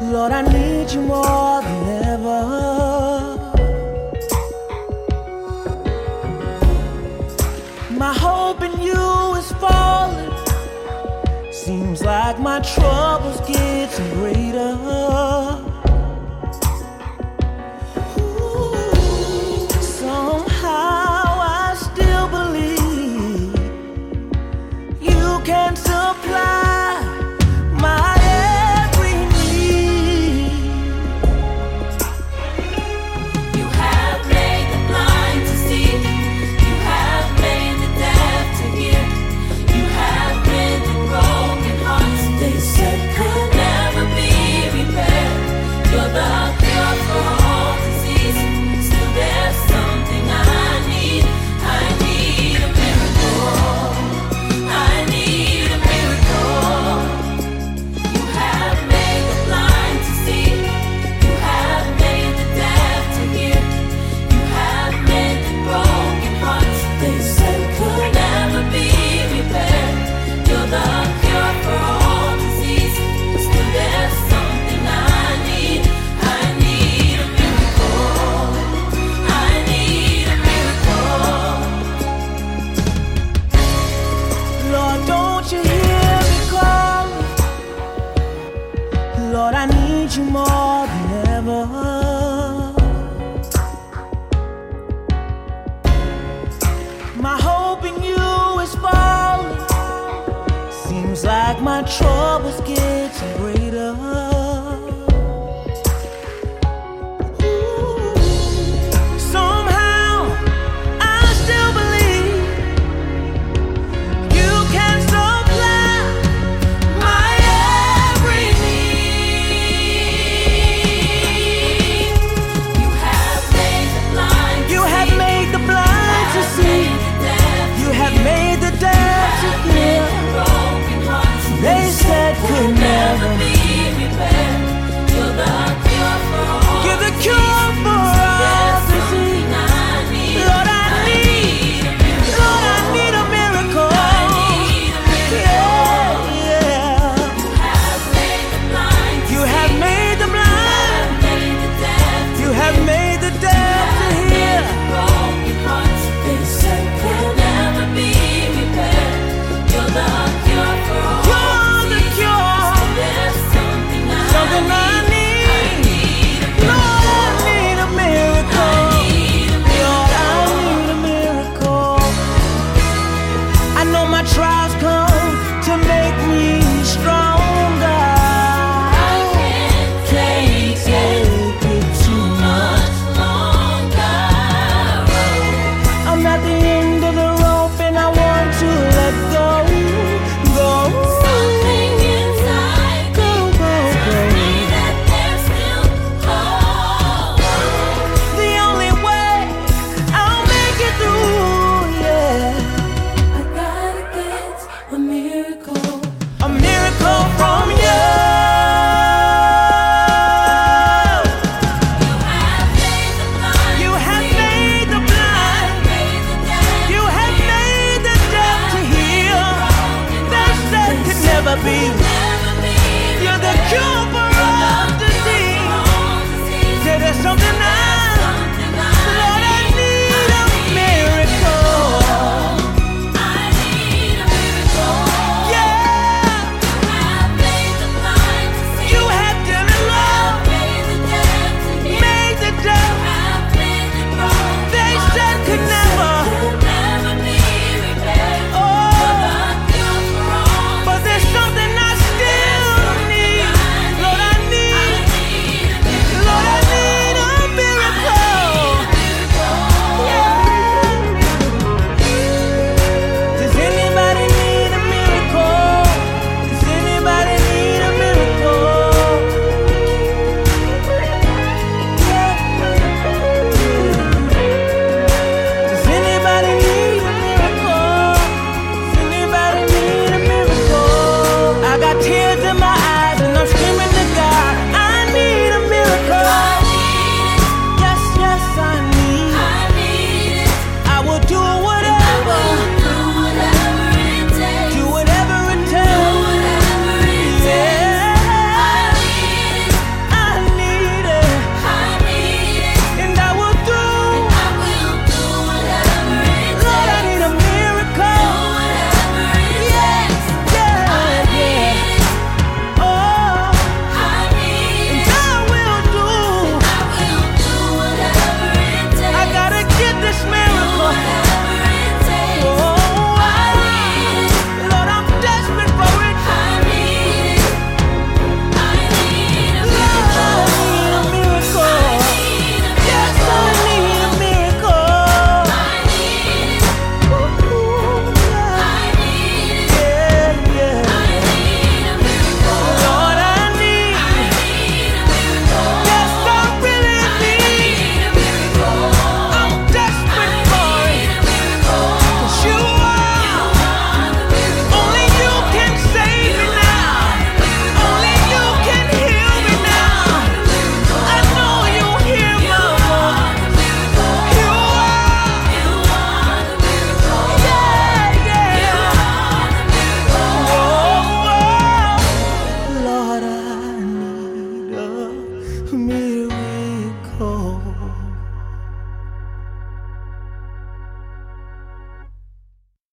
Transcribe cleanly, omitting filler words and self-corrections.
Lord, I need you more than ever. My hope in you is falling. Seems like my troubles getting greater. Somehow I still believe you can supply my every need. You have made the blind to see. You have made the deaf to hear. You have mended broken hearts they said could never be repaired. You're the cure for all disease. Still there's something I need. I need a miracle. I need a miracle. You have made the blind to see. You have made the deaf to hear. You have mended broken hearts they said could never be repaired. You're the cure for all disease. Still there's something I need. I need a miracle. I need a miracle. Lord, don't you hear me calling? Lord, I need you more than ever. My hope in you is falling. Seems like my troubles get